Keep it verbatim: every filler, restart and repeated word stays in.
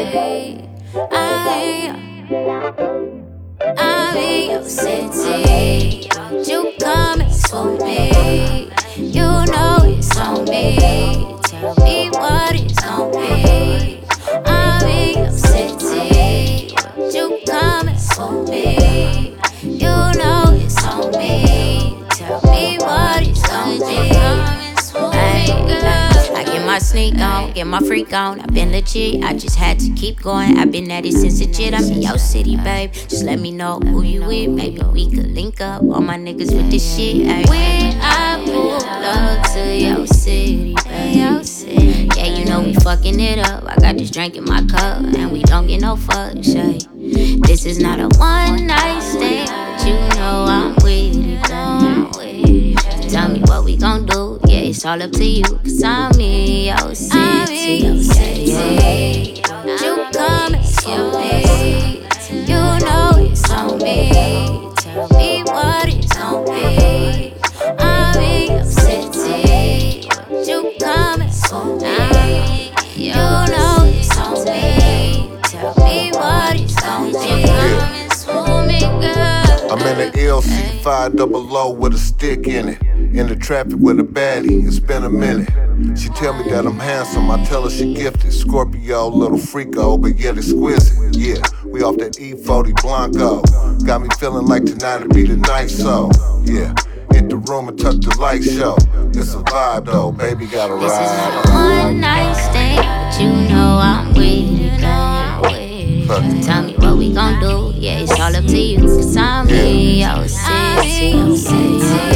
I'm in your city. You coming for me? You know it's on me. Tell me what it's on me. I'm in your city. You coming for me? You know it's on me. Tell me what it's on me. I get my sneak on, get my freak on. I've been legit, I just had to keep going. I've been at it since legit. I'm in your city, babe. Just let me know who you with. Maybe we could link up. All my niggas with this shit. Ay. When I pull up to your city, babe. Yeah, you know we fucking it up. I got this drink in my cup, and we don't get no fuck shit. This is not a one night stand, but you know I'm with it, babe. Tell me what we gon' do, yeah, it's all up to you. Cause I'm in your city, I'm in your city. You coming for me? You know it's on me. Tell me what it's on me. I'm in your city. You coming for me? You know it's on me. Tell me what it's on me. Coming for me, girl. I'm in the L C five double O with a stick in it. In the traffic with a baddie, it's been a minute. She tell me that I'm handsome, I tell her she gifted. Scorpio, little freako, but yet exquisite. Yeah, we off that E forty Blanco. Got me feeling like tonight to be the night, so yeah. Hit the room and touch the light show. It's a vibe though, baby, gotta ride. This is not a one night stand, but you know I'm with it, girl. Tell me what we gon' do, yeah, it's all up to you. Cause I'm in your city.